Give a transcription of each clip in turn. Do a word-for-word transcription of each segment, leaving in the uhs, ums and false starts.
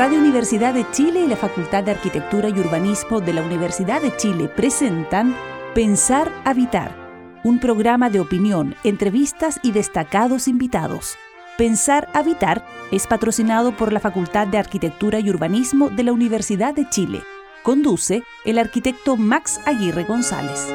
Radio Universidad de Chile y la Facultad de Arquitectura y Urbanismo de la Universidad de Chile presentan Pensar Habitar, un programa de opinión, entrevistas y destacados invitados. Pensar Habitar es patrocinado por la Facultad de Arquitectura y Urbanismo de la Universidad de Chile. Conduce el arquitecto Max Aguirre González.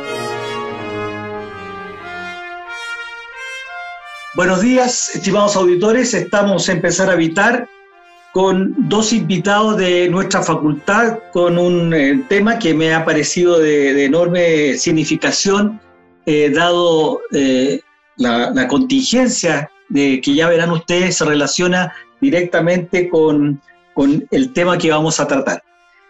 Buenos días, estimados auditores. Estamos en Pensar Habitar con dos invitados de nuestra facultad, con un eh, tema que me ha parecido de, de enorme significación, eh, dado eh, la, la contingencia de que ya verán ustedes se relaciona directamente con, con el tema que vamos a tratar.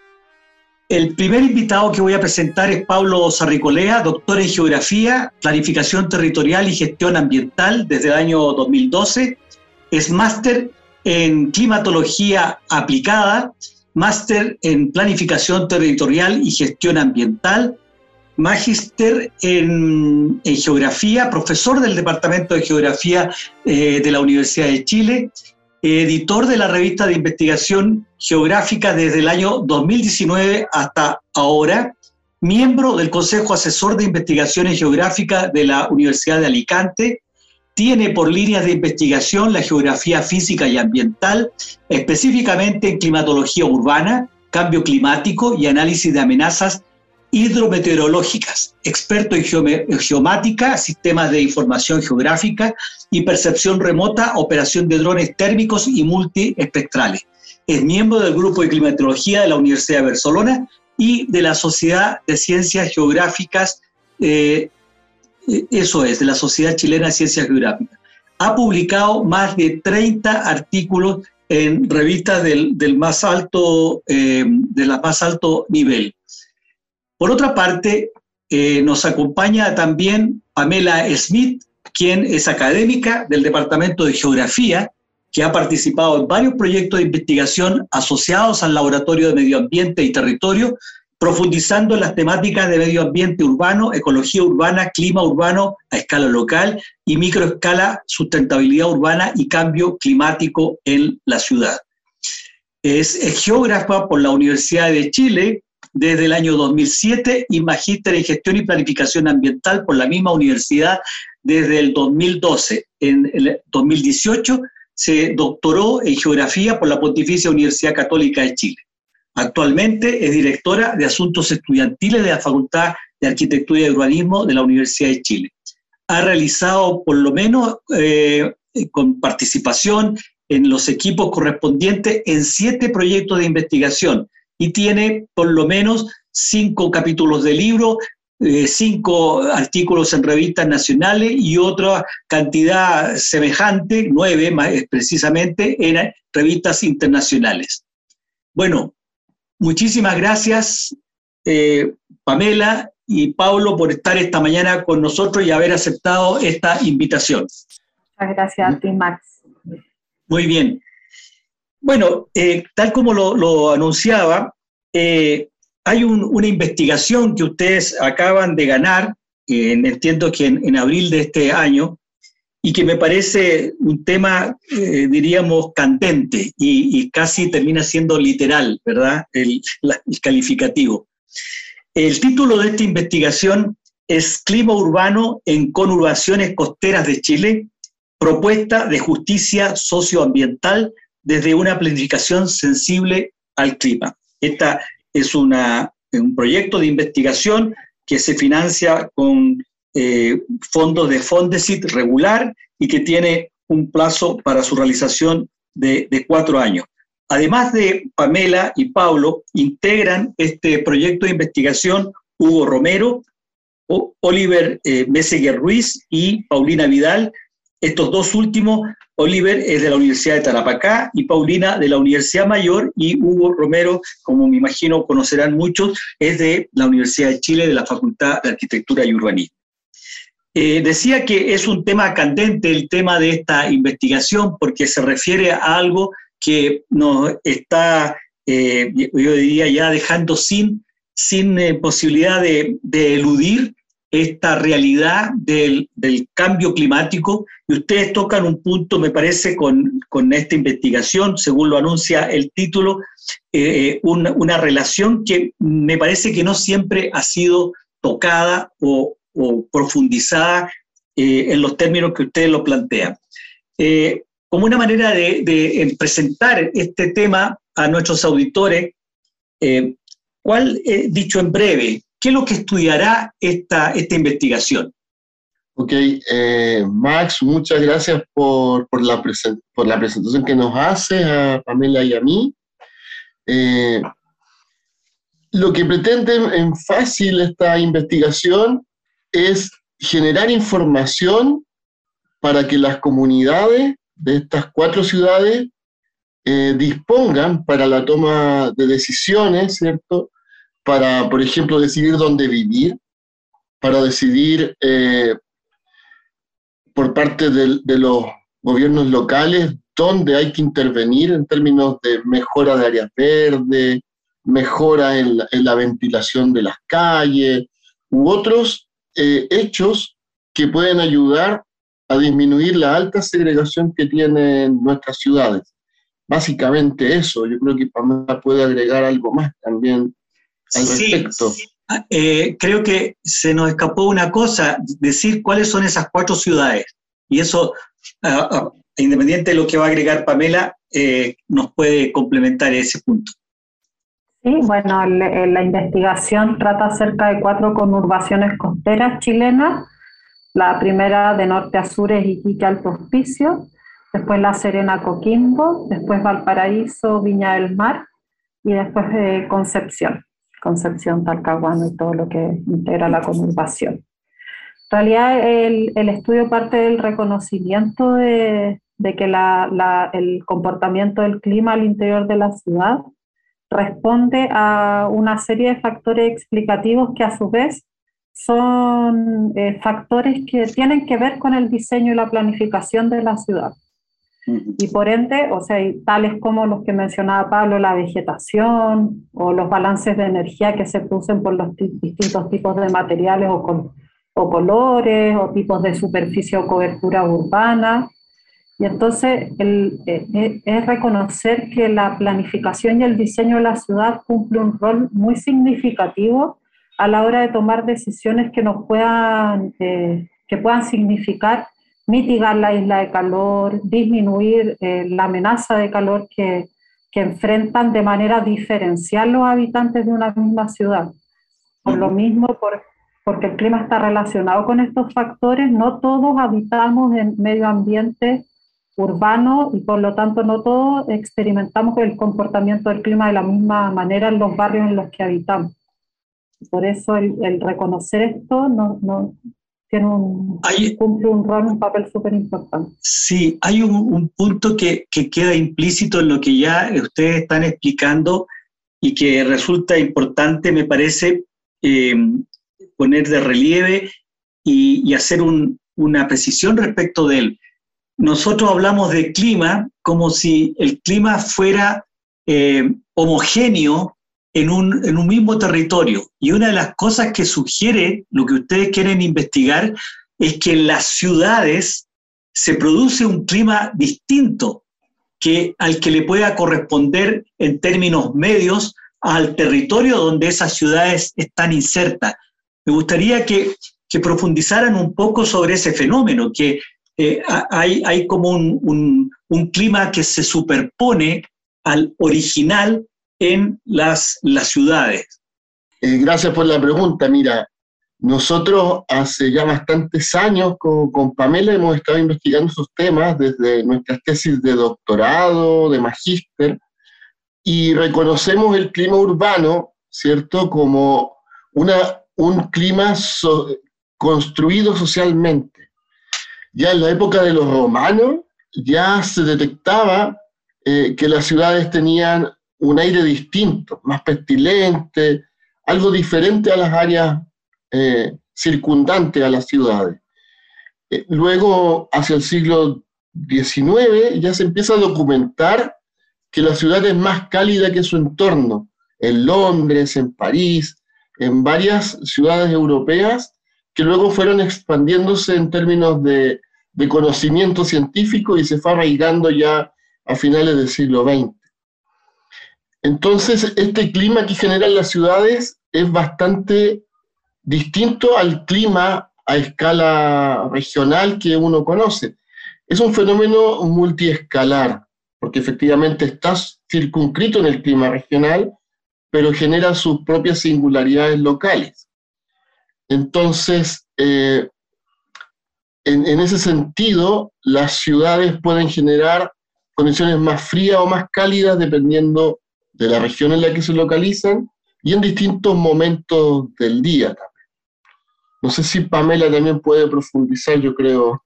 El primer invitado que voy a presentar es Pablo Sarricolea, doctor en Geografía, Planificación Territorial y Gestión Ambiental desde el año dos mil doce. Es máster en Climatología Aplicada, máster en Planificación Territorial y Gestión Ambiental, magíster en, en Geografía, profesor del Departamento de Geografía eh, de la Universidad de Chile, editor de la revista de investigación geográfica desde el año dos mil diecinueve hasta ahora, miembro del Consejo Asesor de Investigaciones Geográficas de la Universidad de Alicante, tiene por líneas de investigación la geografía física y ambiental, específicamente en climatología urbana, cambio climático y análisis de amenazas hidrometeorológicas, experto en geomática, sistemas de información geográfica y percepción remota, operación de drones térmicos y multiespectrales. Es miembro del Grupo de Climatología de la Universidad de Barcelona y de la Sociedad de Ciencias Geográficas, eh, eso es, de la Sociedad Chilena de Ciencias Geográficas. Ha publicado más de treinta artículos en revistas del, del más alto, eh, de la más alto nivel. Por otra parte, eh, nos acompaña también Pamela Smith, quien es académica del Departamento de Geografía, que ha participado en varios proyectos de investigación asociados al Laboratorio de Medio Ambiente y Territorio, profundizando en las temáticas de medio ambiente urbano, ecología urbana, clima urbano a escala local y microescala, sustentabilidad urbana y cambio climático en la ciudad. Es, es geógrafa por la Universidad de Chile desde el año dos mil siete y magíster en gestión y planificación ambiental por la misma universidad desde el dos mil doce. En el dos mil dieciocho se doctoró en geografía por la Pontificia Universidad Católica de Chile. Actualmente es directora de Asuntos Estudiantiles de la Facultad de Arquitectura y Urbanismo de la Universidad de Chile. Ha realizado por lo menos eh, con participación en los equipos correspondientes en siete proyectos de investigación y tiene por lo menos cinco capítulos de libro, eh, cinco artículos en revistas nacionales y otra cantidad semejante, nueve más precisamente, en revistas internacionales. Bueno, muchísimas gracias, eh, Pamela y Pablo, por estar esta mañana con nosotros y haber aceptado esta invitación. Muchas gracias a ti, Max. Muy bien. Bueno, eh, tal como lo, lo anunciaba, eh, hay un, una investigación que ustedes acaban de ganar, eh, entiendo que en, en abril de este año, y que me parece un tema, eh, diríamos, candente y, y casi termina siendo literal, ¿verdad? El, la, el calificativo. El título de esta investigación es Clima Urbano en Conurbaciones Costeras de Chile, propuesta de justicia socioambiental desde una planificación sensible al clima. Esta es una, un proyecto de investigación que se financia con eh, fondos de Fondesit regular y que tiene un plazo para su realización de, de cuatro años. Además de Pamela y Pablo, integran este proyecto de investigación Hugo Romero, o Oliver eh, Meseguer Ruiz y Paulina Vidal. Estos dos últimos, Oliver es de la Universidad de Tarapacá y Paulina de la Universidad Mayor, y Hugo Romero, como me imagino conocerán muchos, es de la Universidad de Chile, de la Facultad de Arquitectura y Urbanismo. Eh, decía que es un tema candente el tema de esta investigación porque se refiere a algo que nos está, eh, yo diría, ya dejando sin, sin eh, posibilidad de, de eludir esta realidad del, del cambio climático, y ustedes tocan un punto, me parece, con, con esta investigación, según lo anuncia el título, eh, una, una relación que me parece que no siempre ha sido tocada o, o profundizada eh, en los términos que ustedes lo plantean. Eh, como una manera de, de presentar este tema a nuestros auditores, eh, ¿cuál, eh, dicho en breve, qué es lo que estudiará esta, esta investigación? Ok, eh, Max, muchas gracias por, por, la present, por la presentación que nos hace a Pamela y a mí. Eh, lo que pretende en fácil esta investigación es generar información para que las comunidades de estas cuatro ciudades eh, dispongan para la toma de decisiones, ¿cierto? Para, por ejemplo, decidir dónde vivir, para decidir eh, por parte de, de los gobiernos locales dónde hay que intervenir en términos de mejora de áreas verdes, mejora en la, en la ventilación de las calles, u otros eh, hechos que pueden ayudar a disminuir la alta segregación que tienen nuestras ciudades. Básicamente eso, yo creo que Pamela puede agregar algo más también al sí, respecto. Eh, creo que se nos escapó una cosa, decir cuáles son esas cuatro ciudades. Y eso, uh, uh, independiente de lo que va a agregar Pamela, eh, nos puede complementar ese punto. Sí, bueno, la, la investigación trata acerca de cuatro conurbaciones costeras chilenas. La primera de norte a sur es Iquique, Alto Hospicio, después La Serena, Coquimbo, después Valparaíso, Viña del Mar y después eh, Concepción, Concepción, Talcahuano y todo lo que integra la conurbación. En realidad el, el estudio parte del reconocimiento de, de que la, la, el comportamiento del clima al interior de la ciudad responde a una serie de factores explicativos que a su vez son eh, factores que tienen que ver con el diseño y la planificación de la ciudad. Y por ende, o sea, tales como los que mencionaba Pablo, la vegetación o los balances de energía que se producen por los distintos tipos de materiales o, con, o colores o tipos de superficie o cobertura urbana. Y entonces el, eh, es reconocer que la planificación y el diseño de la ciudad cumple un rol muy significativo a la hora de tomar decisiones que nos puedan, eh, que puedan significar mitigar la isla de calor, disminuir eh, la amenaza de calor que, que enfrentan de manera diferencial los habitantes de una misma ciudad. Por lo mismo, por, porque el clima está relacionado con estos factores, no todos habitamos en medio ambiente urbano y por lo tanto no todos experimentamos el comportamiento del clima de la misma manera en los barrios en los que habitamos. Por eso el, el reconocer esto no, no tiene un, hay, cumple un rol, un papel súper importante. Sí, hay un, un punto que, que queda implícito en lo que ya ustedes están explicando y que resulta importante, me parece, eh, poner de relieve y, y hacer un, una precisión respecto de él. Nosotros hablamos de clima como si el clima fuera eh, homogéneo en un, en un mismo territorio. Y una de las cosas que sugiere lo que ustedes quieren investigar es que en las ciudades se produce un clima distinto que, al que le pueda corresponder en términos medios al territorio donde esas ciudades están insertas. Me gustaría que, que profundizaran un poco sobre ese fenómeno, que eh, hay, hay como un, un, un clima que se superpone al original en las, las ciudades. Eh, gracias por la pregunta. Mira, nosotros hace ya bastantes años con, con Pamela hemos estado investigando esos temas desde nuestras tesis de doctorado, de magíster, y reconocemos el clima urbano, ¿cierto?, como una, un clima so, construido socialmente. Ya en la época de los romanos ya se detectaba eh, que las ciudades tenían un aire distinto, más pestilente, algo diferente a las áreas eh, circundantes a las ciudades. Eh, luego, hacia el siglo diecinueve, ya se empieza a documentar que la ciudad es más cálida que su entorno, en Londres, en París, en varias ciudades europeas, que luego fueron expandiéndose en términos de, de conocimiento científico y se fue arraigando ya a finales del siglo veinte. Entonces, este clima que generan las ciudades es bastante distinto al clima a escala regional que uno conoce. Es un fenómeno multiescalar, porque efectivamente está circunscrito en el clima regional, pero genera sus propias singularidades locales. Entonces, eh, en, en ese sentido, las ciudades pueden generar condiciones más frías o más cálidas dependiendo de la región en la que se localizan y en distintos momentos del día también. No sé si Pamela también puede profundizar, yo creo.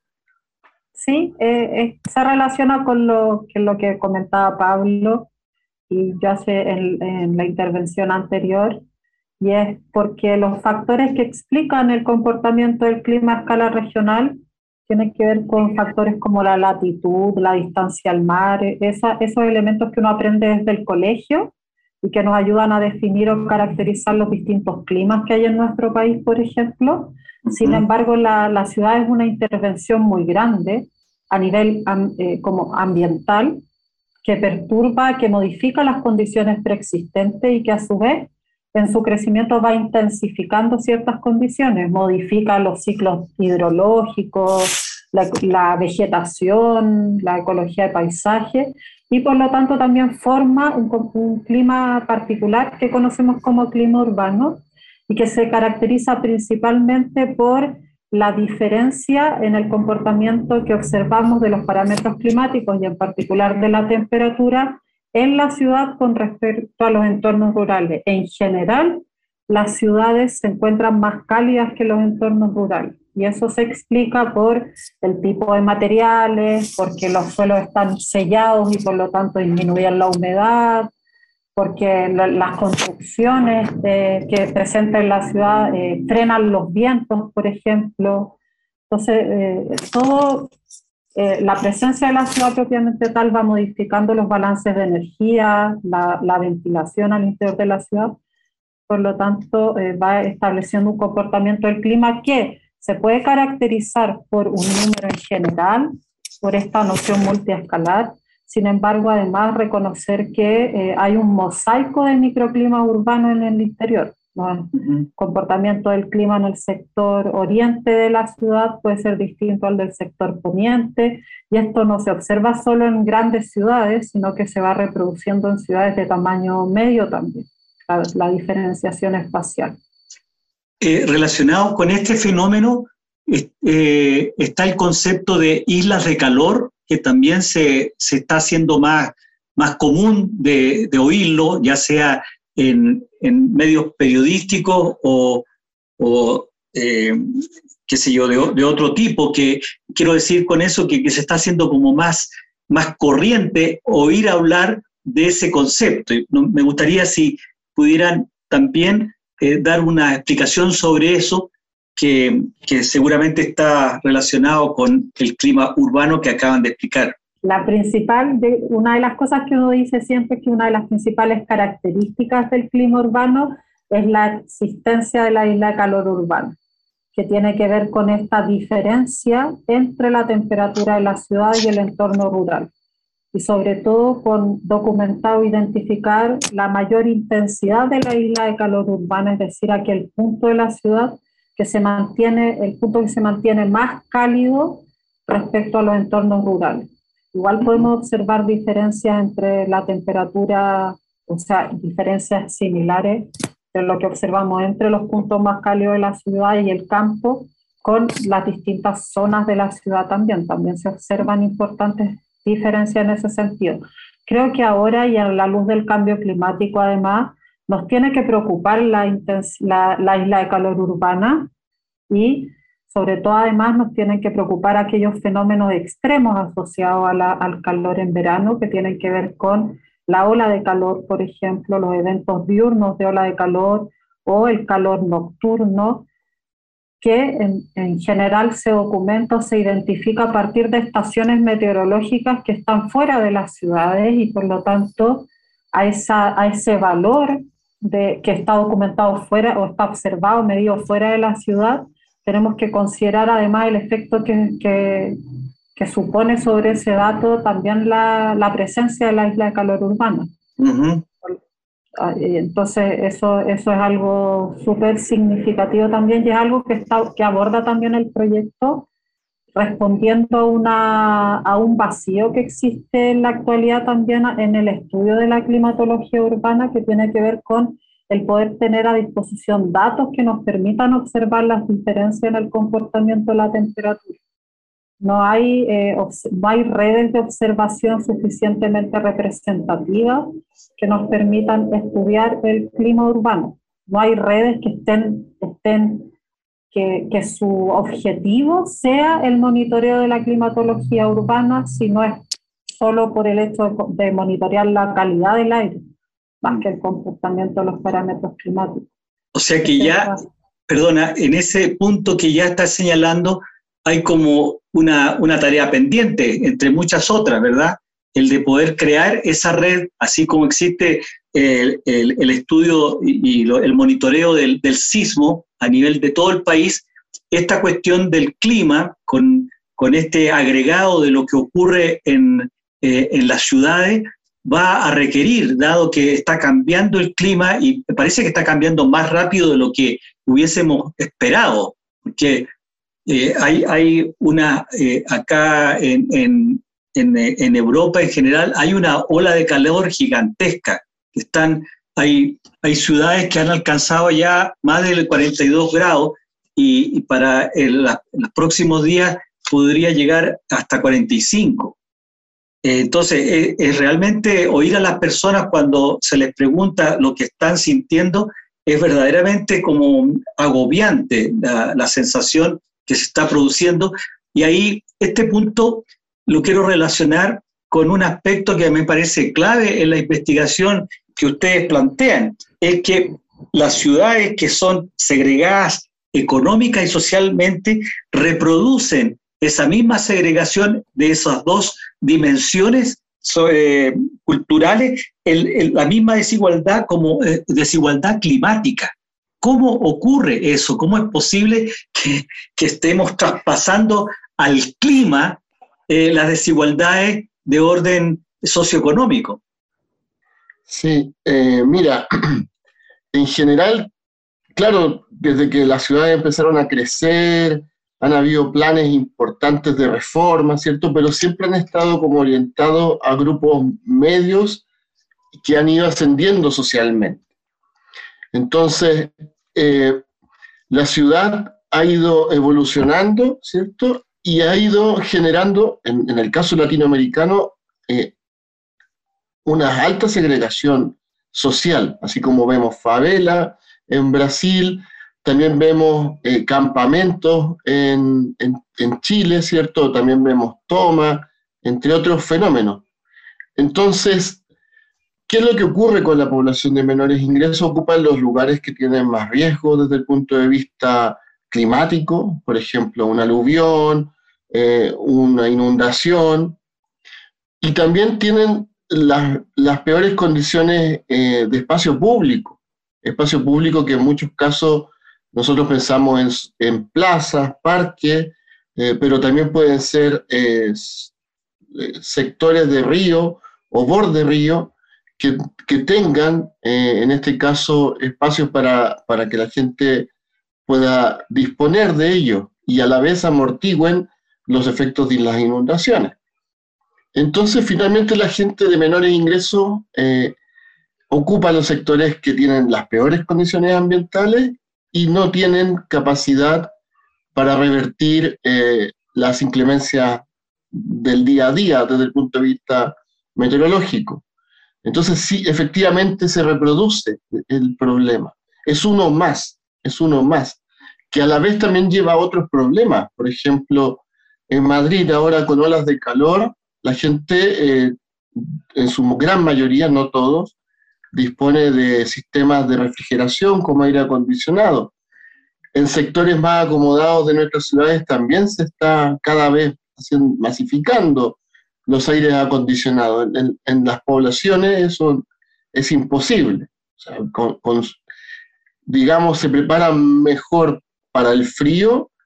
Sí, eh, eh, se relaciona con lo que, lo que comentaba Pablo y yo hace en, en la intervención anterior, y es porque los factores que explican el comportamiento del clima a escala regional tienen que ver con factores como la latitud, la distancia al mar, esa, esos elementos que uno aprende desde el colegio y que nos ayudan a definir o caracterizar los distintos climas que hay en nuestro país, por ejemplo. Sin embargo, la, la ciudad es una intervención muy grande a nivel eh, como ambiental, que perturba, que modifica las condiciones preexistentes y que a su vez en su crecimiento va intensificando ciertas condiciones, modifica los ciclos hidrológicos, la, la vegetación, la ecología de paisaje, y por lo tanto también forma un, un clima particular que conocemos como clima urbano y que se caracteriza principalmente por la diferencia en el comportamiento que observamos de los parámetros climáticos y en particular de la temperatura en la ciudad con respecto a los entornos rurales. En general, las ciudades se encuentran más cálidas que los entornos rurales y eso se explica por el tipo de materiales, porque los suelos están sellados y por lo tanto disminuyen la humedad, porque la, las construcciones eh, que presentan en la ciudad eh, frenan los vientos, por ejemplo. Entonces, eh, todo... Eh, la presencia de la ciudad propiamente tal va modificando los balances de energía, la, la ventilación al interior de la ciudad, por lo tanto eh, va estableciendo un comportamiento del clima que se puede caracterizar por un número en general, por esta noción multiescalar. Sin embargo, además reconocer que eh, hay un mosaico de microclima urbano en el interior, ¿no? Uh-huh. Comportamiento del clima en el sector oriente de la ciudad puede ser distinto al del sector poniente, y esto no se observa solo en grandes ciudades, sino que se va reproduciendo en ciudades de tamaño medio también, la, la diferenciación espacial. Eh, relacionado con este fenómeno eh, está el concepto de islas de calor, que también se, se está haciendo más, más común de, de oírlo, ya sea en, en medios periodísticos o, o eh, qué sé yo, de, de otro tipo, que quiero decir con eso que, que se está haciendo como más, más corriente oír hablar de ese concepto. Y me gustaría si pudieran también eh, dar una explicación sobre eso, que, que seguramente está relacionado con el clima urbano que acaban de explicar. La principal, de, una de las cosas que uno dice siempre es que una de las principales características del clima urbano es la existencia de la isla de calor urbana, que tiene que ver con esta diferencia entre la temperatura de la ciudad y el entorno rural, y sobre todo con documentado identificar la mayor intensidad de la isla de calor urbana, es decir, aquel punto de la ciudad que se mantiene, el punto que se mantiene más cálido respecto a los entornos rurales. Igual podemos observar diferencias entre la temperatura, o sea, diferencias similares de lo que observamos entre los puntos más cálidos de la ciudad y el campo, con las distintas zonas de la ciudad también. También se observan importantes diferencias en ese sentido. Creo que ahora, y a la luz del cambio climático además, nos tiene que preocupar la, la, la isla de calor urbana, y sobre todo además nos tienen que preocupar aquellos fenómenos extremos asociados a la, al calor en verano, que tienen que ver con la ola de calor, por ejemplo, los eventos diurnos de ola de calor o el calor nocturno, que en, en general se documenta o se identifica a partir de estaciones meteorológicas que están fuera de las ciudades, y por lo tanto a, esa, a ese valor de, que está documentado fuera o está observado, medido fuera de la ciudad, tenemos que considerar además el efecto que, que, que supone sobre ese dato también la, la presencia de la isla de calor urbana. Uh-huh. Entonces eso, eso es algo súper significativo también, y es algo que, está, que aborda también el proyecto, respondiendo a, una, a un vacío que existe en la actualidad también en el estudio de la climatología urbana, que tiene que ver con el poder tener a disposición datos que nos permitan observar las diferencias en el comportamiento de la temperatura. No hay, eh, no hay redes de observación suficientemente representativas que nos permitan estudiar el clima urbano. No hay redes que estén, estén que, que su objetivo sea el monitoreo de la climatología urbana, sino es solo por el hecho de, de monitorear la calidad del aire, más que el comportamiento de los parámetros climáticos. O sea que ya, perdona, en ese punto que ya estás señalando, hay como una, una tarea pendiente, entre muchas otras, ¿verdad? El de poder crear esa red, así como existe el, el, el estudio y, y lo, el monitoreo del, del sismo a nivel de todo el país, esta cuestión del clima, con, con este agregado de lo que ocurre en, eh, en las ciudades, va a requerir, dado que está cambiando el clima, y me parece que está cambiando más rápido de lo que hubiésemos esperado, porque eh, hay, hay una, eh, acá en, en, en, en Europa en general, hay una ola de calor gigantesca. Están, hay, hay ciudades que han alcanzado ya más de cuarenta y dos grados, y, y para el, la, los próximos días podría llegar hasta cuarenta y cinco. Entonces, es, es realmente oír a las personas cuando se les pregunta lo que están sintiendo, es verdaderamente como agobiante la, la sensación que se está produciendo. Y ahí, este punto lo quiero relacionar con un aspecto que me parece clave en la investigación que ustedes plantean, es que las ciudades que son segregadas económica y socialmente reproducen esa misma segregación de esas dos dimensiones eh, culturales, el, el, la misma desigualdad como eh, desigualdad climática. ¿Cómo ocurre eso? ¿Cómo es posible que, que estemos traspasando al clima eh, las desigualdades de orden socioeconómico? Sí, eh, mira, en general, claro, desde que las ciudades empezaron a crecer, han habido planes importantes de reforma, ¿cierto? Pero siempre han estado como orientados a grupos medios que han ido ascendiendo socialmente. Entonces, eh, la ciudad ha ido evolucionando, ¿cierto? Y ha ido generando, en, en el caso latinoamericano, eh, una alta segregación social, así como vemos favela en Brasil. También vemos eh, campamentos en, en, en Chile, ¿cierto? También vemos toma, entre otros fenómenos. Entonces, ¿qué es lo que ocurre con la población de menores ingresos? Ocupan los lugares que tienen más riesgo desde el punto de vista climático, por ejemplo, un aluvión, eh, una inundación, y también tienen las, las peores condiciones eh, de espacio público, espacio público que en muchos casos nosotros pensamos en, en plazas, parques, eh, pero también pueden ser eh, sectores de río o borde río que, que tengan, eh, en este caso, espacios para, para que la gente pueda disponer de ellos y a la vez amortigüen los efectos de las inundaciones. Entonces, finalmente, la gente de menores ingresos eh, ocupa los sectores que tienen las peores condiciones ambientales y no tienen capacidad para revertir eh, las inclemencias del día a día desde el punto de vista meteorológico. Entonces sí, efectivamente se reproduce el problema. Es uno más, es uno más, que a la vez también lleva a otros problemas. Por ejemplo, en Madrid ahora con olas de calor, la gente, eh, en su gran mayoría, no todos, dispone de sistemas de refrigeración como aire acondicionado. En sectores más acomodados de nuestras ciudades también se está cada vez haciendo, masificando los aires acondicionados. En, en las poblaciones eso es imposible. O sea, con, con, digamos, se preparan mejor para el frío,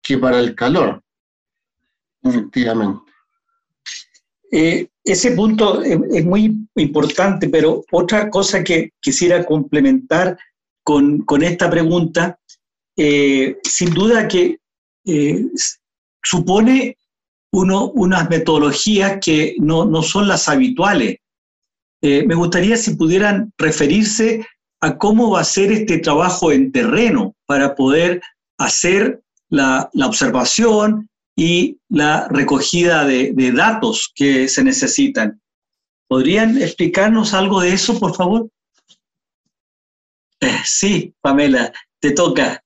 que para el calor, efectivamente. Eh, ese punto es, es muy importante, pero otra cosa que quisiera complementar con, con esta pregunta, eh, sin duda que eh, supone uno, unas metodologías que no, no son las habituales. Eh, me gustaría si pudieran referirse a cómo va a ser este trabajo en terreno para poder hacer la, la observación y la recogida de, de datos que se necesitan. ¿Podrían explicarnos algo de eso, por favor? Eh, sí, Pamela, te toca.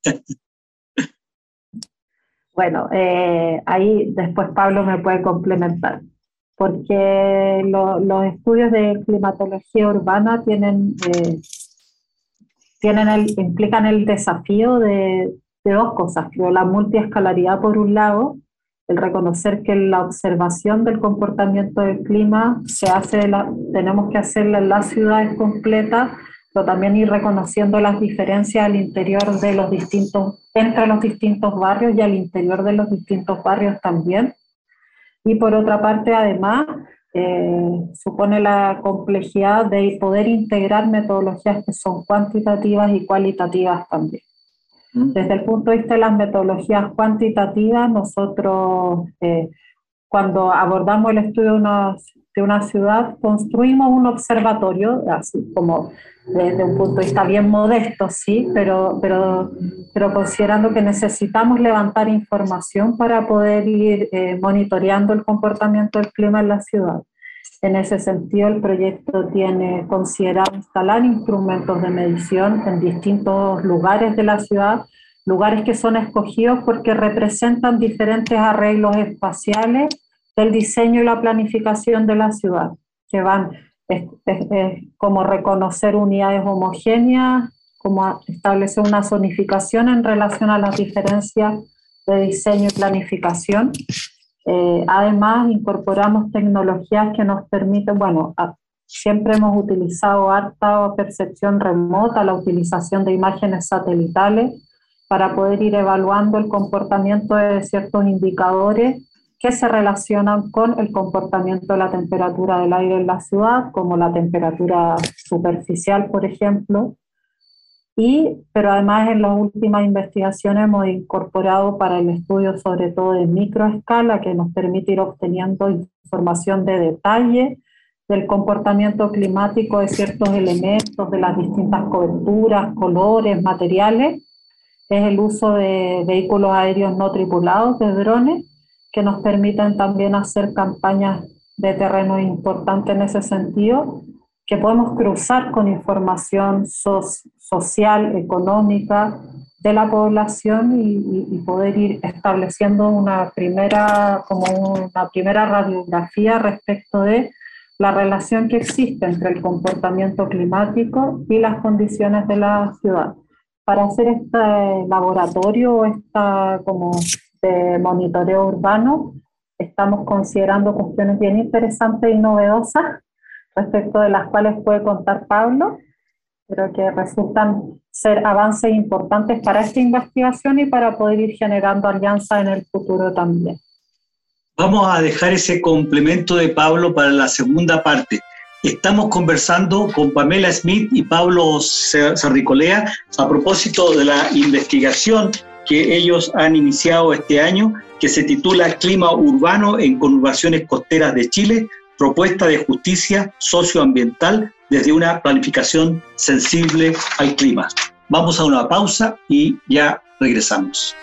Bueno, eh, ahí después Pablo me puede complementar, porque lo, los estudios de climatología urbana tienen, eh, tienen el, implican el desafío de, de dos cosas, creo, la multiescalaridad por un lado, el reconocer que la observación del comportamiento del clima se hace, la, tenemos que hacerla en las ciudades completas, pero también ir reconociendo las diferencias al interior de los distintos, entre los distintos barrios y al interior de los distintos barrios también. Y por otra parte, además, eh, supone la complejidad de poder integrar metodologías que son cuantitativas y cualitativas también. Desde el punto de vista de las metodologías cuantitativas, nosotros eh, cuando abordamos el estudio de una, de una ciudad, construimos un observatorio, así como desde un punto de vista bien modesto, sí, pero, pero, pero considerando que necesitamos levantar información para poder ir eh, monitoreando el comportamiento del clima en la ciudad. En ese sentido, el proyecto tiene considerado instalar instrumentos de medición en distintos lugares de la ciudad, lugares que son escogidos porque representan diferentes arreglos espaciales del diseño y la planificación de la ciudad, que van es, es, es como reconocer unidades homogéneas, como establecer una zonificación en relación a las diferencias de diseño y planificación. Eh, además, incorporamos tecnologías que nos permiten, bueno, a, siempre hemos utilizado harta percepción remota, la utilización de imágenes satelitales para poder ir evaluando el comportamiento de ciertos indicadores que se relacionan con el comportamiento de la temperatura del aire en la ciudad, como la temperatura superficial, por ejemplo. Y, pero además en las últimas investigaciones hemos incorporado para el estudio sobre todo de microescala, que nos permite ir obteniendo información de detalle del comportamiento climático de ciertos elementos, de las distintas coberturas, colores, materiales. Es el uso de vehículos aéreos no tripulados, de drones, que nos permiten también hacer campañas de terreno importantes en ese sentido, que podemos cruzar con información so social, económica de la población y, y, y poder ir estableciendo una primera, como una primera radiografía respecto de la relación que existe entre el comportamiento climático y las condiciones de la ciudad. Para hacer este laboratorio, esta como de monitoreo urbano, estamos considerando cuestiones bien interesantes y novedosas, respecto de las cuales puede contar Pablo, pero que resultan ser avances importantes para esta investigación y para poder ir generando alianzas en el futuro también. Vamos a dejar ese complemento de Pablo para la segunda parte. Estamos conversando con Pamela Smith y Pablo Sarricolea a propósito de la investigación que ellos han iniciado este año, que se titula Clima Urbano en Conurbaciones Costeras de Chile, propuesta de justicia socioambiental desde una planificación sensible al clima. Vamos a una pausa y ya regresamos.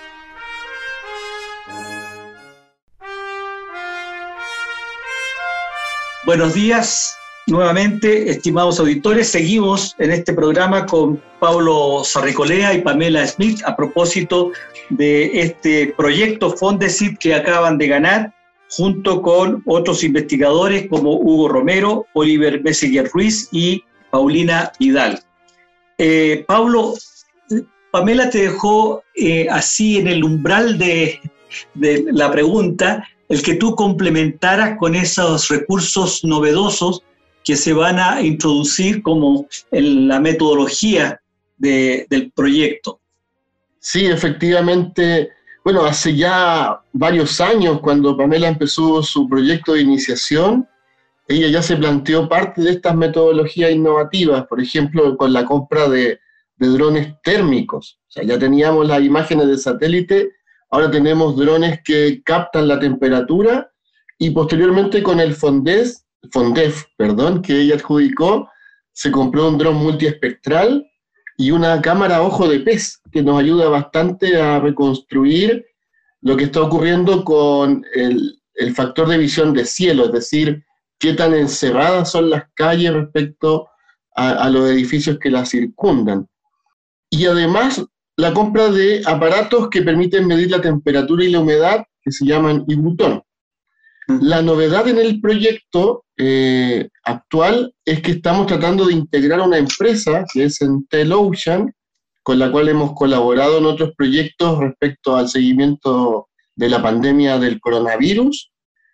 Buenos días nuevamente, estimados auditores. Seguimos en este programa con Pablo Sarricolea y Pamela Smith a propósito de este proyecto Fondesit que acaban de ganar, junto con otros investigadores como Hugo Romero, Oliver Messeguer Ruiz y Paulina Vidal. Eh, Pablo, Pamela te dejó eh, así en el umbral de, de la pregunta, el que tú complementaras con esos recursos novedosos que se van a introducir como en la metodología de, del proyecto. Sí, efectivamente. bueno, hace ya varios años, cuando Pamela empezó su proyecto de iniciación, ella ya se planteó parte de estas metodologías innovativas, por ejemplo, con la compra de, de drones térmicos. O sea, ya teníamos las imágenes de satélite, ahora tenemos drones que captan la temperatura, y posteriormente con el Fondes, Fondef, perdón, que ella adjudicó, se compró un dron multiespectral y una cámara ojo de pez, que nos ayuda bastante a reconstruir lo que está ocurriendo con el, el factor de visión de cielo, es decir, qué tan encerradas son las calles respecto a, a los edificios que las circundan. Y además, la compra de aparatos que permiten medir la temperatura y la humedad, que se llaman Ibrutón. La novedad en el proyecto eh, actual es que estamos tratando de integrar una empresa, que es Entel Ocean, con la cual hemos colaborado en otros proyectos respecto al seguimiento de la pandemia del coronavirus,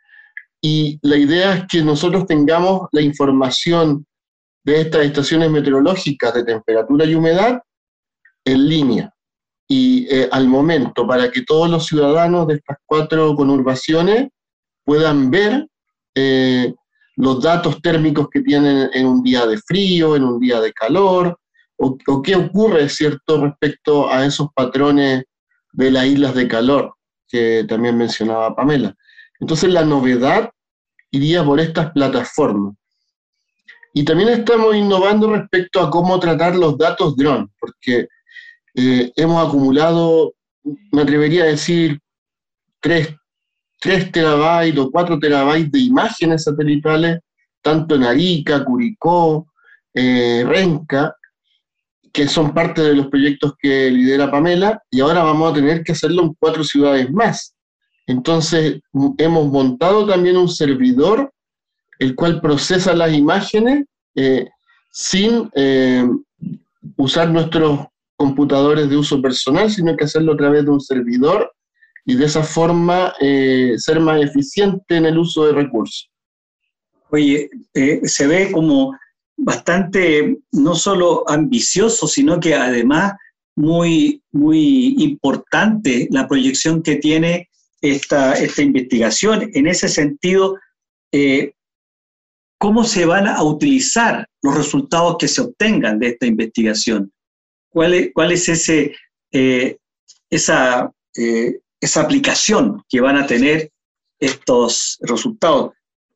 y la idea es que nosotros tengamos la información de estas estaciones meteorológicas de temperatura y humedad en línea y eh, al momento, para que todos los ciudadanos de estas cuatro conurbaciones puedan ver eh, los datos térmicos que tienen en un día de frío, en un día de calor, o, o qué ocurre, ¿cierto?, respecto a esos patrones de las islas de calor que también mencionaba Pamela. Entonces la novedad iría por estas plataformas. Y también estamos innovando respecto a cómo tratar los datos drone, porque eh, hemos acumulado, me atrevería a decir, tres terabytes o cuatro terabytes de imágenes satelitales, tanto en Arica, Curicó, eh, Renca, que son parte de los proyectos que lidera Pamela, y ahora vamos a tener que hacerlo en cuatro ciudades más. Entonces, hemos montado también un servidor, el cual procesa las imágenes eh, sin eh, usar nuestros computadores de uso personal, sino que hacerlo a través de un servidor, y de esa forma eh, ser más eficiente en el uso de recursos. Oye, eh, se ve como bastante, no solo ambicioso, sino que además muy, muy importante la proyección que tiene esta, esta investigación. En ese sentido, eh, ¿cómo se van a utilizar los resultados que se obtengan de esta investigación? ¿Cuál es, cuál es ese, eh, esa... Eh, esa aplicación que van a tener estos resultados?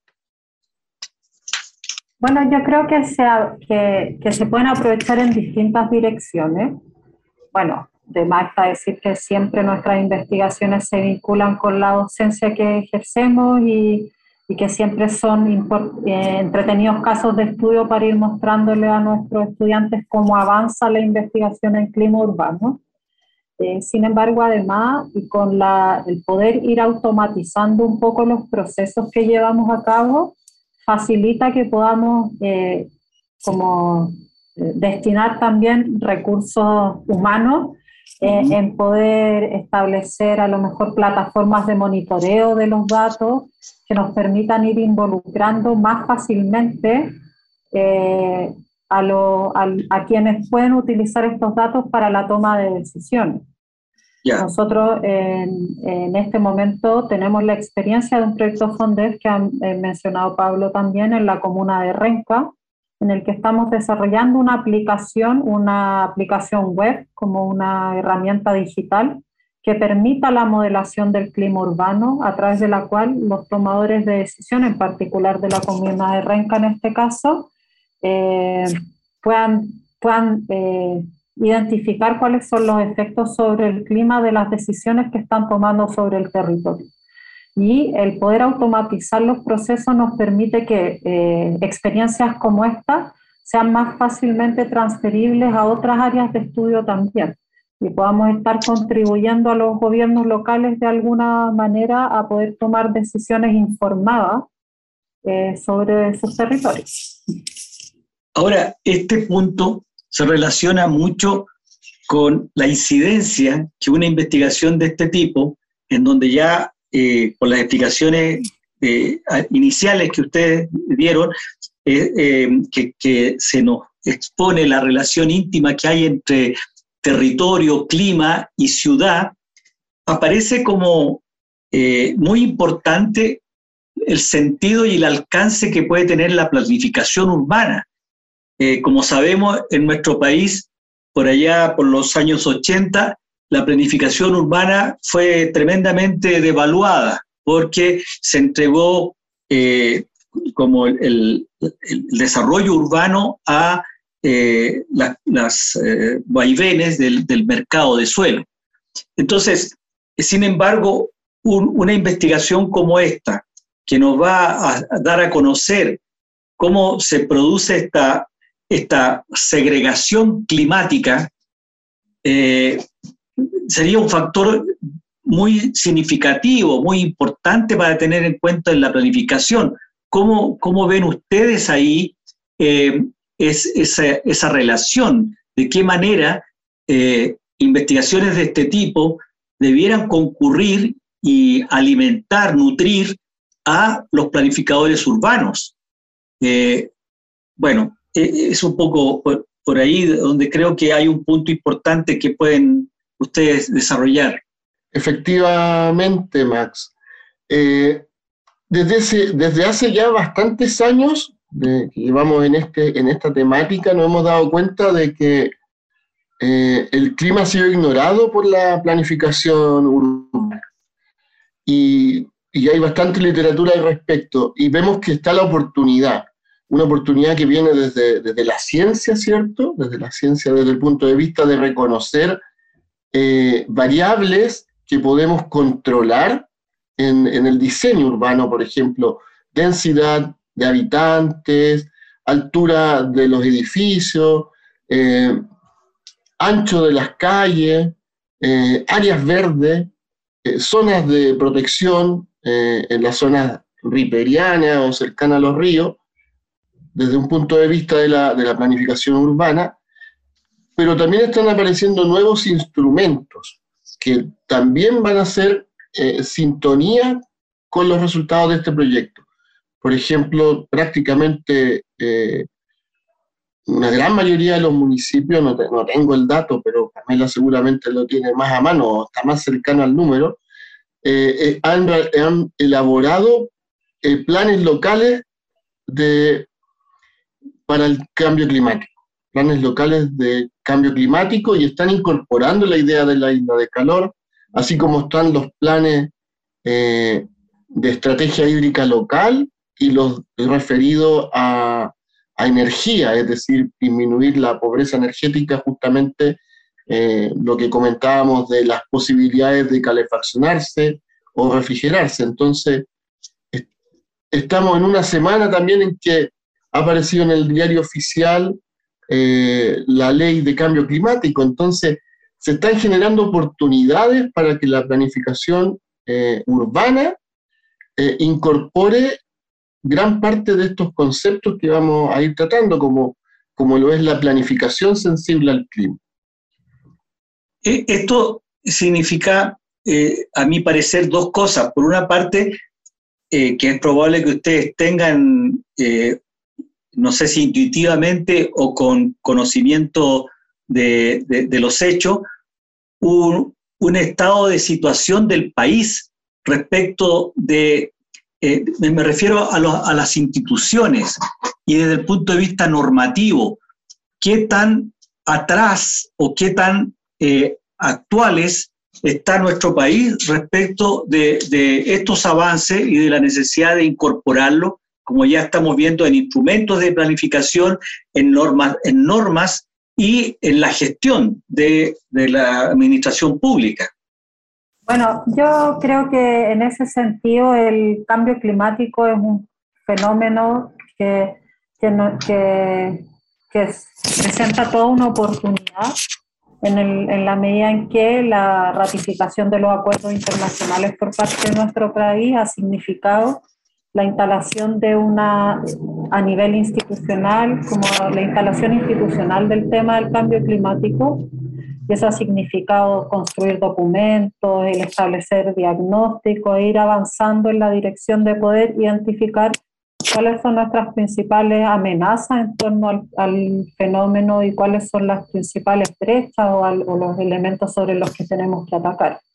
Bueno, yo creo que, sea, que, que se pueden aprovechar en distintas direcciones. Bueno, de más está decir que siempre nuestras investigaciones se vinculan con la docencia que ejercemos y, y que siempre son eh, entretenidos casos de estudio para ir mostrándole a nuestros estudiantes cómo avanza la investigación en clima urbano. Eh, sin embargo, además, y con la, el poder ir automatizando un poco los procesos que llevamos a cabo, facilita que podamos eh, como, eh, destinar también recursos humanos eh, uh-huh. en poder establecer a lo mejor plataformas de monitoreo de los datos que nos permitan ir involucrando más fácilmente eh, A, lo, a, a quienes pueden utilizar estos datos para la toma de decisiones. Yeah. Nosotros en, en este momento tenemos la experiencia de un proyecto Fondef que ha eh, mencionado Pablo también en la comuna de Renca, en el que estamos desarrollando una aplicación, una aplicación web como una herramienta digital que permita la modelación del clima urbano, a través de la cual los tomadores de decisión, en particular de la comuna de Renca en este caso, Eh, puedan, puedan eh, identificar cuáles son los efectos sobre el clima de las decisiones que están tomando sobre el territorio. Y el poder automatizar los procesos nos permite que eh, experiencias como esta sean más fácilmente transferibles a otras áreas de estudio también, y podamos estar contribuyendo a los gobiernos locales de alguna manera a poder tomar decisiones informadas eh, sobre sus territorios. Ahora, este punto se relaciona mucho con la incidencia que una investigación de este tipo, en donde ya eh, con las explicaciones eh, iniciales que ustedes dieron, eh, eh, que, que se nos expone la relación íntima que hay entre territorio, clima y ciudad, aparece como eh, muy importante el sentido y el alcance que puede tener la planificación urbana. Eh, como sabemos, en nuestro país, por allá por los años ochenta, la planificación urbana fue tremendamente devaluada porque se entregó eh, como el, el, el desarrollo urbano a eh, la, las eh, vaivenes del, del mercado de suelo. Entonces, sin embargo, un, una investigación como esta, que nos va a dar a conocer cómo se produce esta, esta segregación climática, eh, sería un factor muy significativo, muy importante para tener en cuenta en la planificación. ¿Cómo, cómo ven ustedes ahí eh, es, esa, esa relación? ¿De qué manera eh, investigaciones de este tipo debieran concurrir y alimentar, nutrir a los planificadores urbanos? Eh, bueno, eh, es un poco por, por ahí donde creo que hay un punto importante que pueden ustedes desarrollar. Efectivamente, Max. Eh, desde, ese, desde hace ya bastantes años de, que llevamos en, este, en esta temática, nos hemos dado cuenta de que eh, el clima ha sido ignorado por la planificación urbana. Y, y hay bastante literatura al respecto. Y vemos que está la oportunidad. Una oportunidad que viene desde, desde la ciencia, ¿cierto? Desde la ciencia, desde el punto de vista de reconocer eh, variables que podemos controlar en, en el diseño urbano, por ejemplo, densidad de habitantes, altura de los edificios, eh, ancho de las calles, eh, áreas verdes, eh, zonas de protección eh, en las zonas riparianas o cercanas a los ríos, desde un punto de vista de la, de la planificación urbana, pero también están apareciendo nuevos instrumentos que también van a ser eh, sintonía con los resultados de este proyecto. Por ejemplo, prácticamente eh, una gran mayoría de los municipios, no, te, no tengo el dato, pero Pamela seguramente lo tiene más a mano, o está más cercano al número, eh, eh, han, han elaborado eh, planes locales de, para el cambio climático. Planes locales de cambio climático y están incorporando la idea de la isla de calor, así como están los planes eh, de estrategia hídrica local y los referidos a, a energía, es decir, disminuir la pobreza energética, justamente eh, lo que comentábamos de las posibilidades de calefaccionarse o refrigerarse. Entonces, est- estamos en una semana también en que ha aparecido en el diario oficial Eh, la ley de cambio climático. Entonces se están generando oportunidades para que la planificación eh, urbana eh, incorpore gran parte de estos conceptos que vamos a ir tratando, como, como lo es la planificación sensible al clima. Esto significa, eh, a mi parecer, dos cosas. Por una parte, eh, que es probable que ustedes tengan eh, no sé si intuitivamente o con conocimiento de, de, de los hechos, un, un estado de situación del país respecto de, eh, me refiero a, lo, a las instituciones y desde el punto de vista normativo, qué tan atrás o qué tan eh, actuales está nuestro país respecto de, de estos avances y de la necesidad de incorporarlos, como ya estamos viendo en instrumentos de planificación, en normas, en normas y en la gestión de, de la administración pública. Bueno, yo creo que en ese sentido el cambio climático es un fenómeno que, que, no, que, que presenta toda una oportunidad en, el, en la medida en que la ratificación de los acuerdos internacionales por parte de nuestro país ha significado la instalación de una, a nivel institucional, como la instalación institucional del tema del cambio climático, y eso ha significado construir documentos, el establecer diagnósticos, e ir avanzando en la dirección de poder identificar cuáles son nuestras principales amenazas en torno al, al fenómeno y cuáles son las principales brechas o, al, o los elementos sobre los que tenemos que atacar.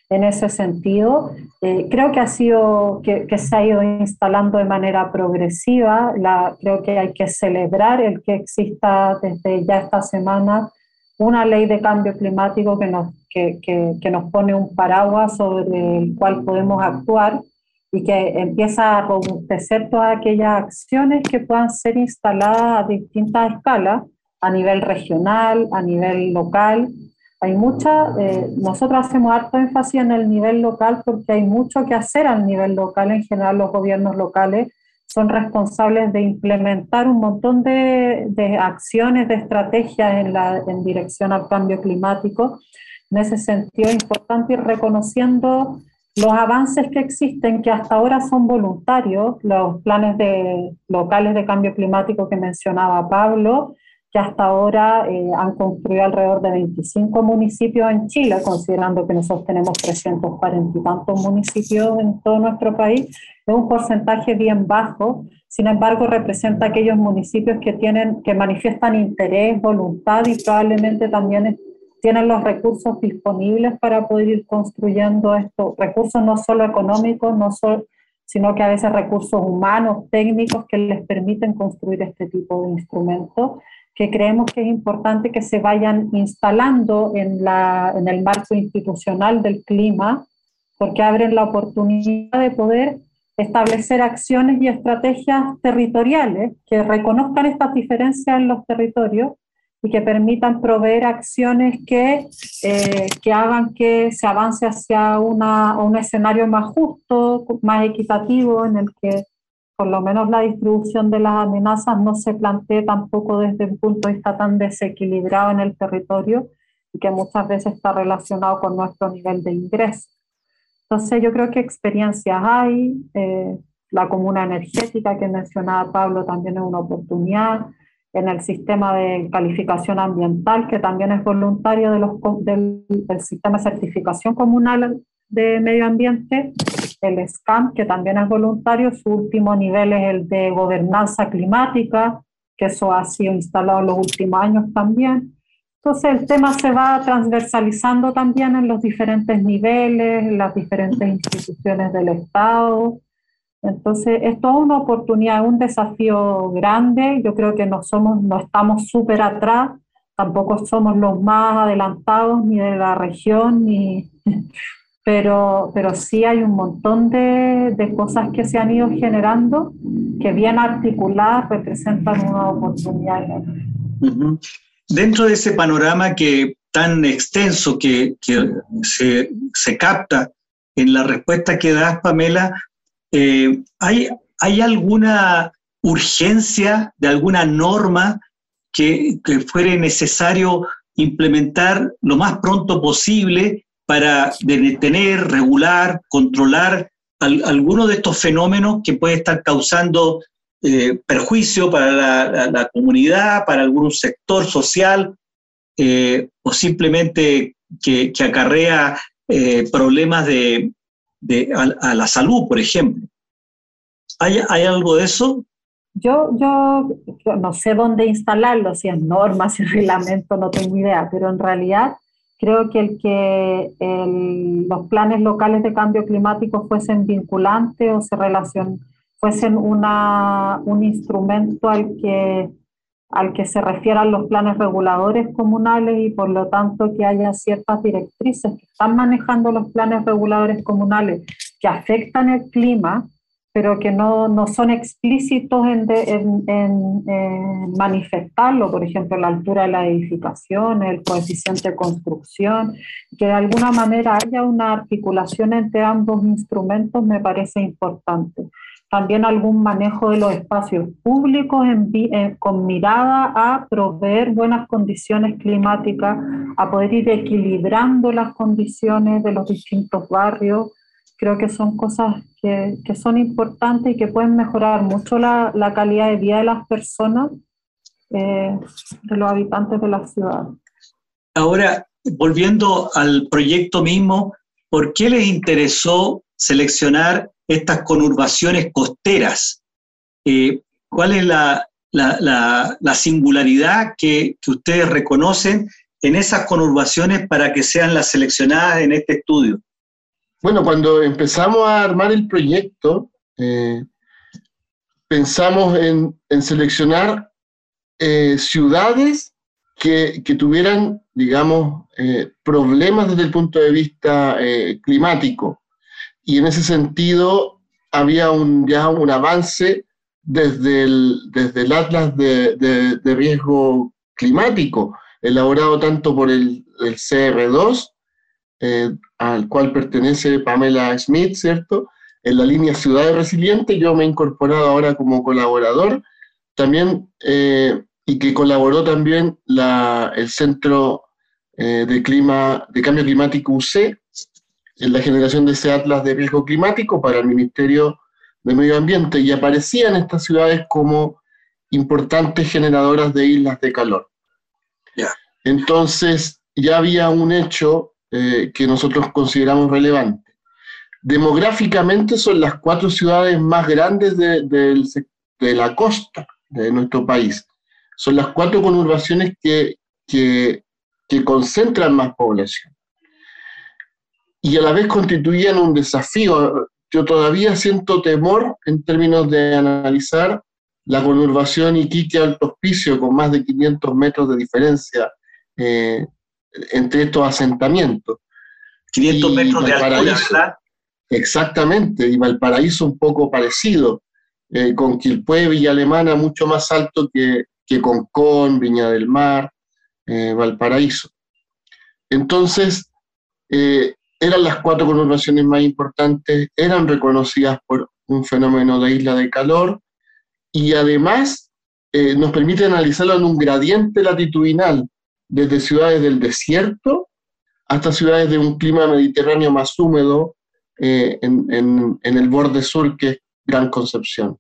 en ese sentido. Eh, creo que ha sido, que, que se ha ido instalando de manera progresiva. La, creo que hay que celebrar el que exista desde ya esta semana una ley de cambio climático que nos, que, que, que nos pone un paraguas sobre el cual podemos actuar y que empieza a robustecer todas aquellas acciones que puedan ser instaladas a distintas escalas, a nivel regional, a nivel local. Hay mucha, eh, nosotros hacemos harto énfasis en el nivel local porque hay mucho que hacer al nivel local. En general, los gobiernos locales son responsables de implementar un montón de, de acciones, de estrategias en, la, en dirección al cambio climático. En ese sentido, es importante ir reconociendo los avances que existen, que hasta ahora son voluntarios, los planes de, locales de cambio climático que mencionaba Pablo, que hasta ahora eh, han construido alrededor de veinticinco municipios en Chile, considerando que nosotros tenemos trescientos cuarenta y tantos municipios en todo nuestro país. Es un porcentaje bien bajo, sin embargo representa aquellos municipios que, tienen, que manifiestan interés, voluntad y probablemente también tienen los recursos disponibles para poder ir construyendo estos recursos, no solo económicos, no solo, sino que a veces recursos humanos, técnicos, que les permiten construir este tipo de instrumentos, que creemos que es importante que se vayan instalando en, la, en el marco institucional del clima, porque abren la oportunidad de poder establecer acciones y estrategias territoriales que reconozcan estas diferencias en los territorios y que permitan proveer acciones que, eh, que hagan que se avance hacia una, un escenario más justo, más equitativo, en el que por lo menos la distribución de las amenazas no se plantee tampoco desde un punto de vista tan desequilibrado en el territorio y que muchas veces está relacionado con nuestro nivel de ingreso. Entonces yo creo que experiencias hay, eh, la comuna energética que mencionaba Pablo también es una oportunidad, en el sistema de calificación ambiental, que también es voluntario de los, del, del sistema de certificación comunal de medio ambiente, el S C A M, que también es voluntario. Su último nivel es el de gobernanza climática, que eso ha sido instalado en los últimos años también. Entonces el tema se va transversalizando también en los diferentes niveles, en las diferentes instituciones del Estado. Entonces es toda una oportunidad, un desafío grande. Yo creo que no, somos, no estamos súper atrás, tampoco somos los más adelantados ni de la región, ni... Pero, pero sí hay un montón de, de cosas que se han ido generando que bien articuladas representan una oportunidad. Uh-huh. Dentro de ese panorama que tan extenso que, que se, se capta en la respuesta que das, Pamela, eh, ¿hay, ¿hay alguna urgencia de alguna norma que, que fuere necesario implementar lo más pronto posible para detener, regular, controlar al, algunos de estos fenómenos que pueden estar causando eh, perjuicio para la, la, la comunidad, para algún sector social, eh, o simplemente que, que acarrea eh, problemas de, de, a, a la salud, por ejemplo? ¿Hay, hay algo de eso? Yo, yo, yo no sé dónde instalarlo, si es norma, si es reglamento, no tengo idea, pero en realidad creo que el que el, los planes locales de cambio climático fuesen vinculantes o se relacion, fuesen una, un instrumento al que, al que se refieran los planes reguladores comunales y por lo tanto que haya ciertas directrices que están manejando los planes reguladores comunales que afectan el clima, pero que no, no son explícitos en, de, en, en, en manifestarlo, por ejemplo, la altura de la edificación, el coeficiente de construcción, que de alguna manera haya una articulación entre ambos instrumentos me parece importante. También algún manejo de los espacios públicos en, en, con mirada a proveer buenas condiciones climáticas, a poder ir equilibrando las condiciones de los distintos barrios. Creo que son cosas que, que son importantes y que pueden mejorar mucho la, la calidad de vida de las personas, eh, de los habitantes de la ciudad. Ahora, volviendo al proyecto mismo, ¿por qué les interesó seleccionar estas conurbaciones costeras? Eh, ¿Cuál es la, la, la, la singularidad que, que ustedes reconocen en esas conurbaciones para que sean las seleccionadas en este estudio? Bueno, cuando empezamos a armar el proyecto, eh, pensamos en, en seleccionar eh, ciudades que, que tuvieran, digamos, eh, problemas desde el punto de vista eh, climático. Y en ese sentido había un, ya un avance desde el, desde el Atlas de, de, de riesgo climático, elaborado tanto por el, el C R dos, eh, al cual pertenece Pamela Smith, ¿cierto?, en la línea Ciudades Resilientes. Yo me he incorporado ahora como colaborador también, eh, y que colaboró también la, el Centro eh, de, Clima, de Cambio Climático U C en la generación de ese Atlas de Riesgo Climático para el Ministerio de Medio Ambiente, y aparecían estas ciudades como importantes generadoras de islas de calor. Yeah. Entonces ya había un hecho eh, que nosotros consideramos relevante. Demográficamente son las cuatro ciudades más grandes de, de, de la costa de nuestro país. Son las cuatro conurbaciones que, que, que concentran más población. Y a la vez constituían un desafío. Yo todavía siento temor en términos de analizar la conurbación Iquique-Alto Hospicio, con más de quinientos metros de diferencia eh, entre estos asentamientos. quinientos metros de altura, ¿verdad? Exactamente, y Valparaíso un poco parecido, eh, con Quilpué, Villa Alemana mucho más alto que, que Concón, Viña del Mar, eh, Valparaíso. Entonces, eh, eran las cuatro conurbaciones más importantes, eran reconocidas por un fenómeno de isla de calor, y además eh, nos permite analizarlo en un gradiente latitudinal, desde ciudades del desierto hasta ciudades de un clima mediterráneo más húmedo, eh, en, en, en el borde sur, que es Gran Concepción.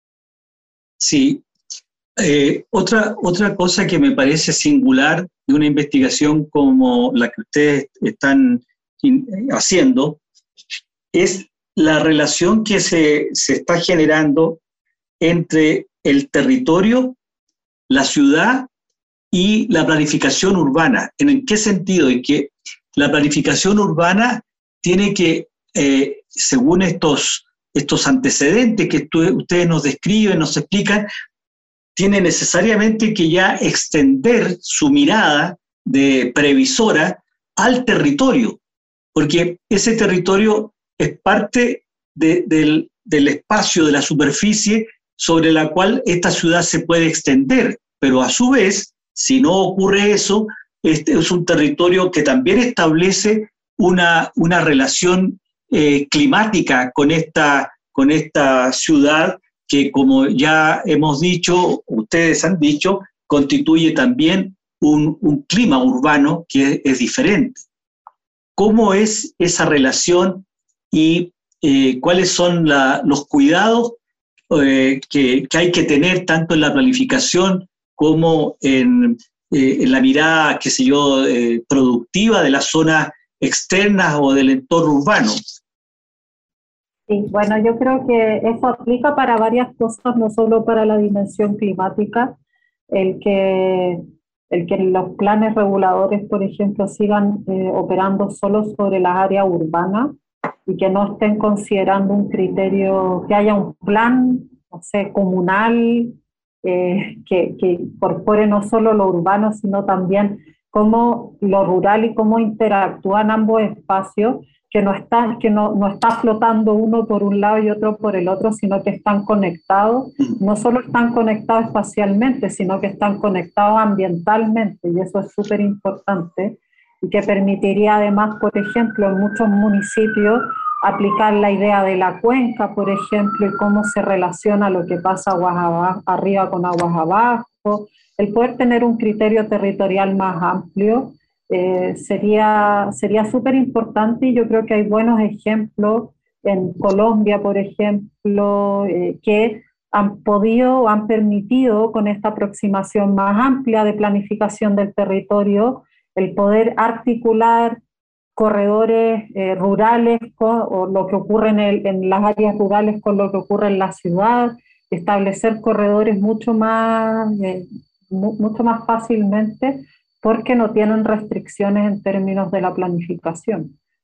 Sí. Eh, otra, otra cosa que me parece singular de una investigación como la que ustedes están haciendo es la relación que se, se está generando entre el territorio, la ciudad y la planificación urbana. ¿En qué sentido? En que la planificación urbana tiene que, eh, según estos, estos antecedentes que ustedes nos describen, nos explican, tiene necesariamente que ya extender su mirada de previsora al territorio, porque ese territorio es parte de, del, del espacio, de la superficie sobre la cual esta ciudad se puede extender, pero a su vez, si no ocurre eso, este es un territorio que también establece una, una relación eh, climática con esta, con esta ciudad que, como ya hemos dicho, ustedes han dicho, constituye también un, un clima urbano que es, es diferente. ¿Cómo es esa relación y eh, cuáles son la, los cuidados eh, que, que hay que tener tanto en la planificación como en, eh, en la mirada, qué sé yo, eh, productiva de las zonas externas o del entorno urbano? Sí, bueno, yo creo que eso aplica para varias cosas, no solo para la dimensión climática, el que, el que los planes reguladores, por ejemplo, sigan eh, operando solo sobre las áreas urbanas y que no estén considerando un criterio, que haya un plan, no sé, comunal, eh, que, que incorpore no solo lo urbano, sino también cómo lo rural y cómo interactúan ambos espacios, que no está, que no, no está flotando uno por un lado y otro por el otro, sino que están conectados. No solo están conectados espacialmente, sino que están conectados ambientalmente, y eso es súper importante, y que permitiría además, por ejemplo, en muchos municipios, aplicar la idea de la cuenca, por ejemplo, y cómo se relaciona lo que pasa aguas abajo, arriba con aguas abajo, el poder tener un criterio territorial más amplio. Eh, sería sería súper importante, y yo creo que hay buenos ejemplos en Colombia, por ejemplo, eh, que han podido o han permitido, con esta aproximación más amplia de planificación del territorio, el poder articular corredores eh, rurales con, o lo que ocurre en, el, en las áreas rurales con lo que ocurre en la ciudad, establecer corredores mucho más, eh, mu mucho más fácilmente, porque no tienen restricciones en términos de la planificación.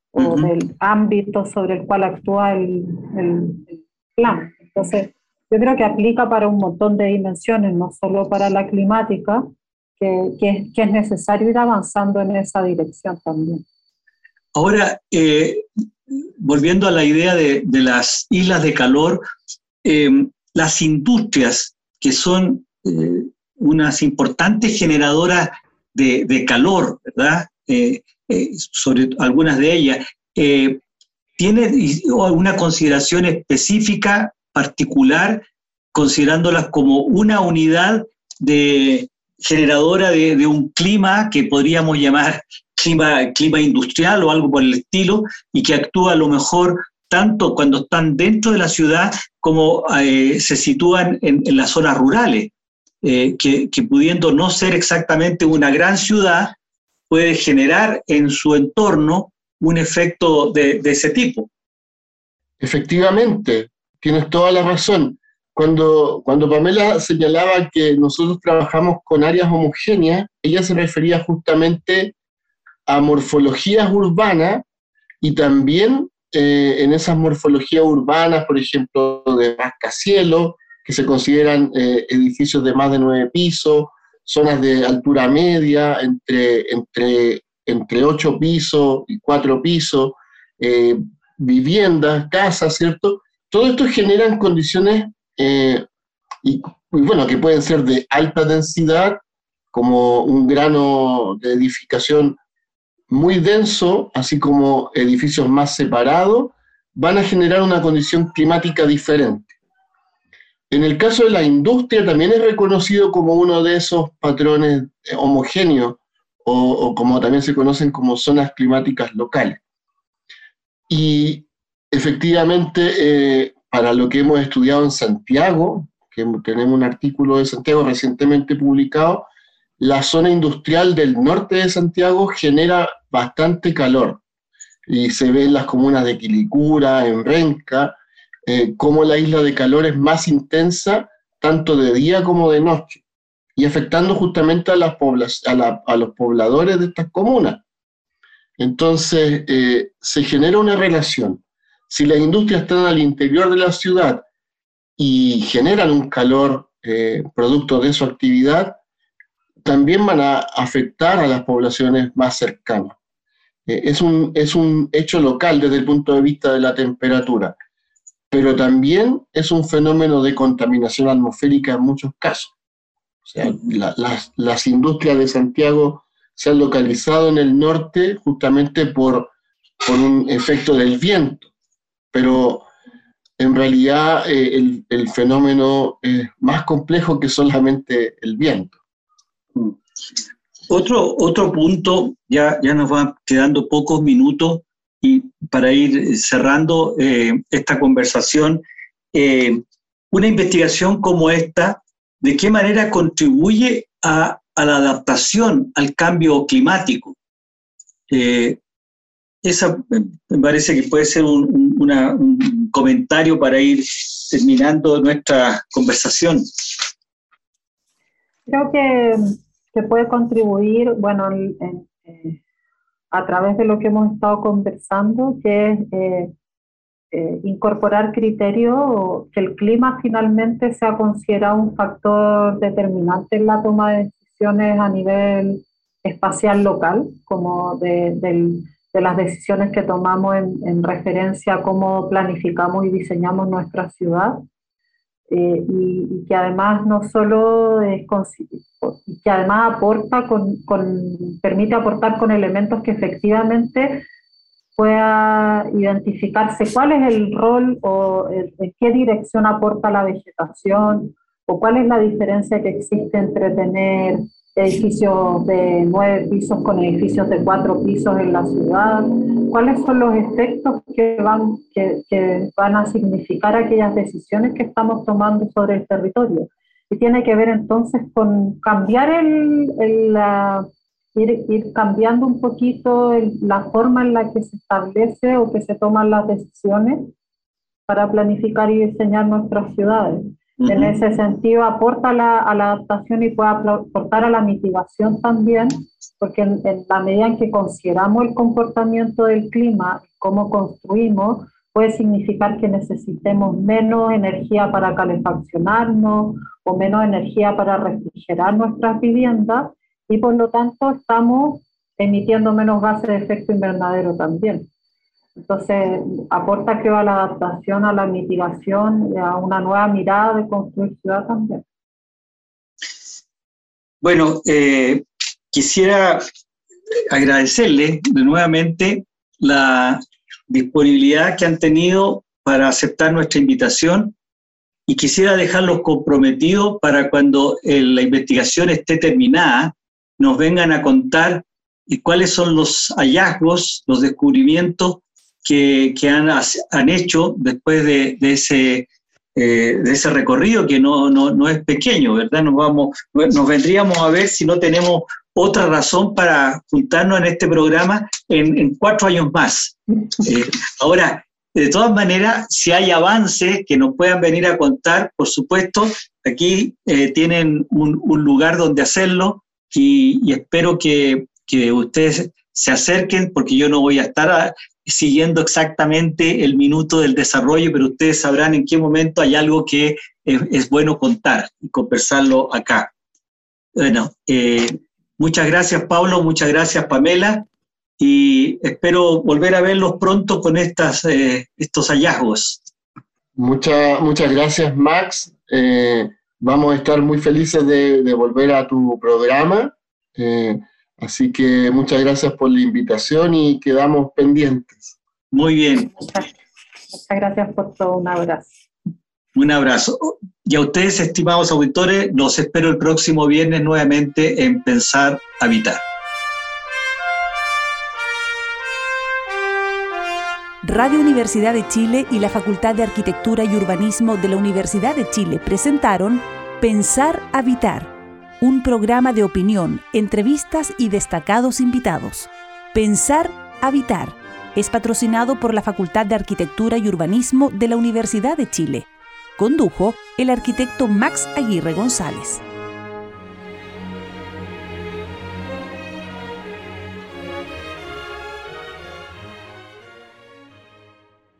o Uh-huh. del ámbito sobre el cual actúa el, el, el plan. Entonces, yo creo que aplica para un montón de dimensiones, no solo para la climática, que, que, que es necesario ir avanzando en esa dirección también. Ahora, eh, volviendo a la idea de, de las islas de calor, eh, las industrias que son eh, unas importantes generadoras de, de calor, ¿verdad? Eh, eh, sobre algunas de ellas, eh, ¿tiene alguna consideración específica, particular, considerándolas como una unidad de generadora de, de un clima que podríamos llamar clima, clima industrial o algo por el estilo, y que actúa a lo mejor tanto cuando están dentro de la ciudad como eh, se sitúan en, en las zonas rurales, eh, que, que pudiendo no ser exactamente una gran ciudad, puede generar en su entorno un efecto de, de ese tipo? Efectivamente, tienes toda la razón. Cuando, cuando Pamela señalaba que nosotros trabajamos con áreas homogéneas, ella se refería justamente a morfologías urbanas y también eh, en esas morfologías urbanas, por ejemplo, de rascacielos, que se consideran eh, edificios de más de nueve pisos, zonas de altura media, entre, entre, entre ocho pisos y cuatro pisos, eh, viviendas, casas, ¿cierto? Todo esto generan condiciones, eh, y, y bueno, que pueden ser de alta densidad, como un grano de edificación muy denso, así como edificios más separados, van a generar una condición climática diferente. En el caso de la industria también es reconocido como uno de esos patrones homogéneos, o, o como también se conocen como zonas climáticas locales. Y efectivamente, eh, para lo que hemos estudiado en Santiago, que tenemos un artículo de Santiago recientemente publicado, la zona industrial del norte de Santiago genera bastante calor. Y se ve en las comunas de Quilicura, en Renca, eh, cómo la isla de calor es más intensa, tanto de día como de noche, y afectando justamente a, las a, la, a los pobladores de estas comunas. Entonces, eh, se genera una relación. Si las industrias están al interior de la ciudad y generan un calor eh, producto de su actividad, también van a afectar a las poblaciones más cercanas. Eh, es, un, es un hecho local desde el punto de vista de la temperatura, pero también es un fenómeno de contaminación atmosférica en muchos casos. O sea, la, las, las industrias de Santiago se han localizado en el norte justamente por, por un efecto del viento, pero en realidad eh, el, el fenómeno es más complejo que solamente el viento. Otro, otro punto, ya, ya nos van quedando pocos minutos y para ir cerrando eh, esta conversación, eh, una investigación como esta, ¿de qué manera contribuye a, a la adaptación al cambio climático? Eh, esa me parece que puede ser un, un, una, un comentario para ir terminando nuestra conversación. Creo que, que puede contribuir, bueno, en, en, eh, a través de lo que hemos estado conversando, que es eh, eh, incorporar criterios, que el clima finalmente sea considerado un factor determinante en la toma de decisiones a nivel espacial local, como de, de, de las decisiones que tomamos en, en referencia a cómo planificamos y diseñamos nuestra ciudad. Eh, y, y que además no solo es que además aporta con, con, permite aportar con elementos que efectivamente pueda identificarse cuál es el rol o el, en qué dirección aporta la vegetación, o cuál es la diferencia que existe entre tener edificios de nueve pisos con edificios de cuatro pisos en la ciudad, cuáles son los efectos que van, que, que van a significar aquellas decisiones que estamos tomando sobre el territorio. Y tiene que ver entonces con cambiar el, el, la, ir, ir cambiando un poquito el, la forma en la que se establece o que se toman las decisiones para planificar y diseñar nuestras ciudades. Uh-huh. En ese sentido aporta la, a la adaptación y puede aportar a la mitigación también, porque en, en la medida en que consideramos el comportamiento del clima, cómo construimos, puede significar que necesitemos menos energía para calefaccionarnos o menos energía para refrigerar nuestras viviendas y por lo tanto estamos emitiendo menos gases de efecto invernadero también. Entonces, aporta creo a la adaptación, a la mitigación, a una nueva mirada de construir ciudad también. Bueno, eh, quisiera agradecerle de nuevamente la disponibilidad que han tenido para aceptar nuestra invitación y quisiera dejarlos comprometidos para cuando eh, la investigación esté terminada, nos vengan a contar y cuáles son los hallazgos, los descubrimientos que, que han, han hecho después de, de, ese, eh, de ese recorrido que no, no, no es pequeño, ¿verdad? Nos, vamos, nos vendríamos a ver si no tenemos otra razón para juntarnos en este programa en, en cuatro años más. Eh, ahora, de todas maneras, si hay avances que nos puedan venir a contar, por supuesto, aquí eh, tienen un, un lugar donde hacerlo y, y espero que que ustedes se acerquen, porque yo no voy a estar a, siguiendo exactamente el minuto del desarrollo, pero ustedes sabrán en qué momento hay algo que es, es bueno contar y conversarlo acá. Bueno, eh, muchas gracias Pablo, muchas gracias Pamela, y espero volver a verlos pronto con estas, eh, estos hallazgos. Mucha, muchas gracias Max, eh, vamos a estar muy felices de, de volver a tu programa. Eh, Así que muchas gracias por la invitación y quedamos pendientes. Muy bien. Muchas, muchas gracias por todo. Un abrazo. Un abrazo. Y a ustedes, estimados auditores, los espero el próximo viernes nuevamente en Pensar Habitar. Radio Universidad de Chile y la Facultad de Arquitectura y Urbanismo de la Universidad de Chile presentaron Pensar Habitar, un programa de opinión, entrevistas y destacados invitados. Pensar Habitar es patrocinado por la Facultad de Arquitectura y Urbanismo de la Universidad de Chile. Condujo el arquitecto Max Aguirre González.